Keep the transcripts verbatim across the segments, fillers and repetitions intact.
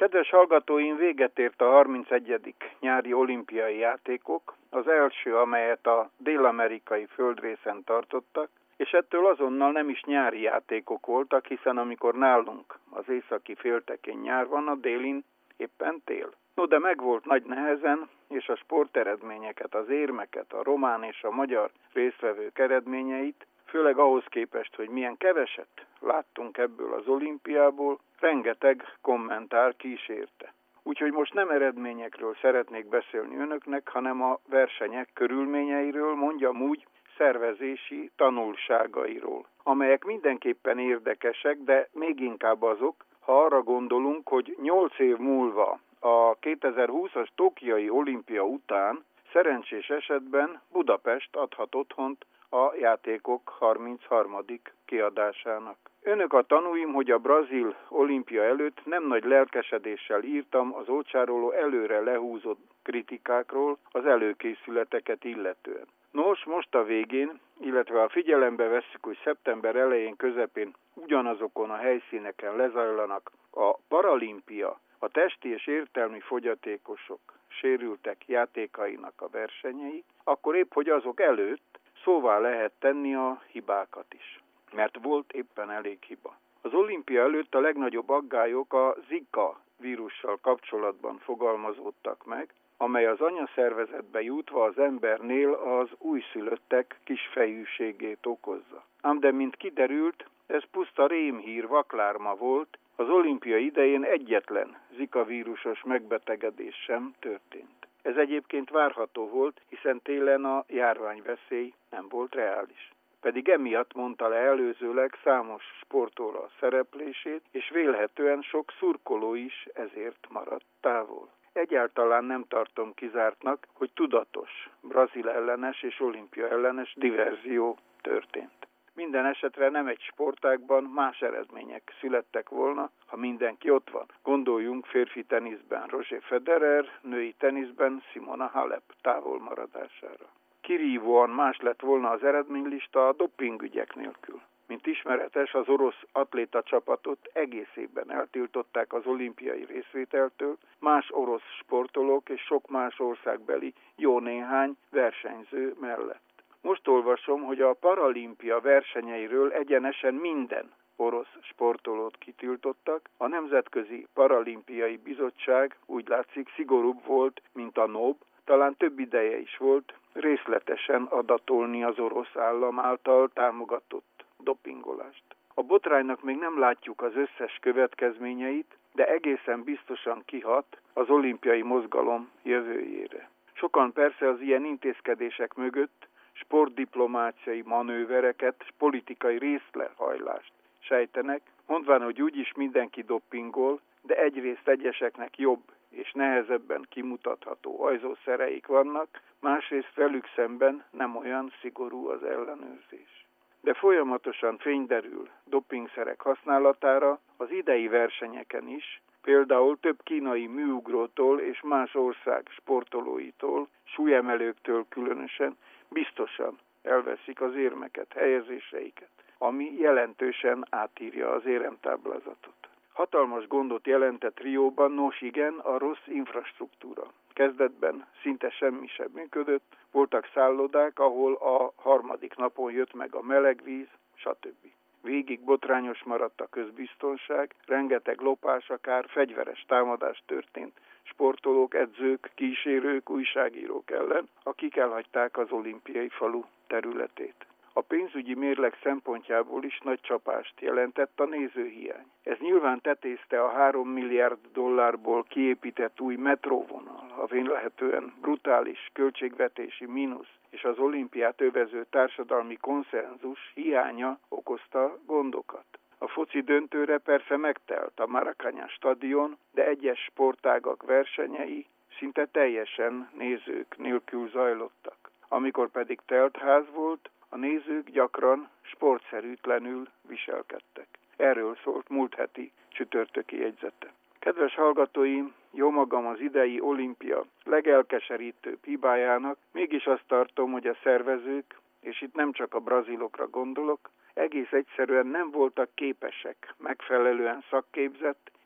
Kedves hallgatóim, véget ért a harmincegyedik nyári olimpiai játékok, az első, amelyet a dél-amerikai földrészen tartottak, és ettől azonnal nem is nyári játékok voltak, hiszen amikor nálunk az északi féltekén nyár van, a délin éppen tél. No, de megvolt nagy nehezen, és a sporteredményeket, az érmeket, a román és a magyar résztvevők eredményeit, főleg ahhoz képest, hogy milyen keveset láttunk ebből az olimpiából, rengeteg kommentár kísérte. Úgyhogy most nem eredményekről szeretnék beszélni önöknek, hanem a versenyek körülményeiről, mondjam úgy, szervezési tanulságairól, amelyek mindenképpen érdekesek, de még inkább azok, ha arra gondolunk, hogy nyolc év múlva a kétezer-húszas tokiai olimpia után szerencsés esetben Budapest adhat otthont a játékok harmincharmadik kiadásának. Önök a tanúim, hogy a brazil olimpia előtt nem nagy lelkesedéssel írtam az ócsároló előre lehúzott kritikákról az előkészületeket illetően. Nos, most a végén, illetve a figyelembe vesszük, hogy szeptember elején, közepén ugyanazokon a helyszíneken lezajlanak a paralimpia, a testi és értelmi fogyatékosok, sérültek játékainak a versenyei, akkor épp hogy azok előtt szóvá lehet tenni a hibákat is, mert volt éppen elég hiba. Az olimpia előtt a legnagyobb aggályok a Zika vírussal kapcsolatban fogalmazódtak meg, amely az anyaszervezetbe jutva az embernél az újszülöttek kisfejűségét okozza. Ám de mint kiderült, ez puszta rémhír, vaklárma volt, az olimpia idején egyetlen Zika vírusos megbetegedés sem történt. Ez egyébként várható volt, hiszen télen a járványveszély nem volt reális. Pedig emiatt mondta le előzőleg számos sportoló a szereplését, és vélhetően sok szurkoló is ezért maradt távol. Egyáltalán nem tartom kizártnak, hogy tudatos brazil ellenes és olimpia ellenes diverzió történt. Minden esetre nem egy sportágban más eredmények születtek volna, ha mindenki ott van. Gondoljunk férfi teniszben Roger Federer, női teniszben Simona Halep távolmaradására. Kirívóan más lett volna az eredménylista a dopingügyek nélkül. Mint ismeretes, az orosz atléta csapatot egész évben eltiltották az olimpiai részvételtől, más orosz sportolók és sok más országbeli jó néhány versenyző mellett. Most olvasom, hogy a paralimpia versenyeiről egyenesen minden orosz sportolót kitiltottak. A Nemzetközi Paralimpiai Bizottság úgy látszik szigorúbb volt, mint a NOB, talán több ideje is volt részletesen adatolni az orosz állam által támogatott dopingolást. A botránynak még nem látjuk az összes következményeit, de egészen biztosan kihat az olimpiai mozgalom jövőjére. Sokan persze az ilyen intézkedések mögött sportdiplomáciai manővereket és politikai részlehajlást sejtenek, mondván, hogy úgyis mindenki dopingol, de egyrészt egyeseknek jobb és nehezebben kimutatható ajzószereik vannak, másrészt velük szemben nem olyan szigorú az ellenőrzés. De folyamatosan fény derül dopingszerek használatára az idei versenyeken is, például több kínai műugrótól és más ország sportolóitól, súlyemelőktől különösen, biztosan elveszik az érmeket, helyezéseiket, ami jelentősen átírja az éremtáblázatot. Hatalmas gondot jelentett Rióban, nos igen, a rossz infrastruktúra. Kezdetben szinte semmi sem működött, voltak szállodák, ahol a harmadik napon jött meg a meleg víz, stb. Végig botrányos maradt a közbiztonság, rengeteg lopás, akár fegyveres támadás történt sportolók, edzők, kísérők, újságírók ellen, akik elhagyták az olimpiai falu területét. A pénzügyi mérleg szempontjából is nagy csapást jelentett a nézőhiány. Ez nyilván tetézte a három milliárd dollárból kiépített új metróvonal, a vélhetően brutális költségvetési mínusz és az olimpiát övező társadalmi konszenzus hiánya okozta gondokat. A foci döntőre persze megtelt a Maracanã stadion, de egyes sportágak versenyei szinte teljesen nézők nélkül zajlottak. Amikor pedig telt ház volt, a nézők gyakran sportszerűtlenül viselkedtek. Erről szólt múlt heti csütörtöki jegyzete. Kedves hallgatóim, jómagam az idei olimpia legelkeserítőbb hibájának, mégis azt tartom, hogy a szervezők, és itt nem csak a brazilokra gondolok, egész egyszerűen nem voltak képesek megfelelően szakképzett,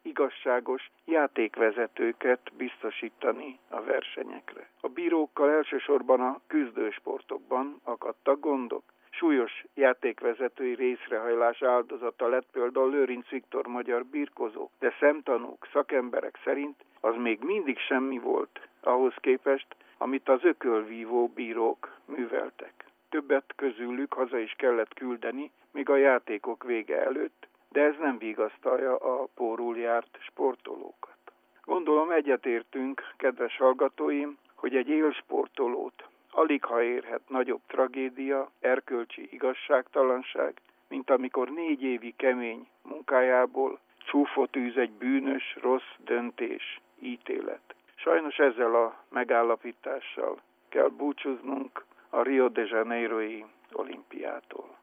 igazságos játékvezetőket biztosítani a versenyekre. A bírókkal elsősorban a küzdősportokban akadtak gondok. Súlyos játékvezetői részrehajlás áldozata lett például Lőrinc Viktor magyar birkozó, de szemtanúk, szakemberek szerint az még mindig semmi volt ahhoz képest, amit az ökölvívó bírók műveltek. Többet közülük haza is kellett küldeni, még a játékok vége előtt, de ez nem vigasztalja a pórul járt sportolókat. Gondolom egyetértünk, kedves hallgatóim, hogy egy élsportolót aligha érhet nagyobb tragédia, erkölcsi igazságtalanság, mint amikor négy évi kemény munkájából csúfot űz egy bűnös, rossz döntés, ítélet. Sajnos ezzel a megállapítással kell búcsúznunk a Rio de Janeiro-i olimpiától.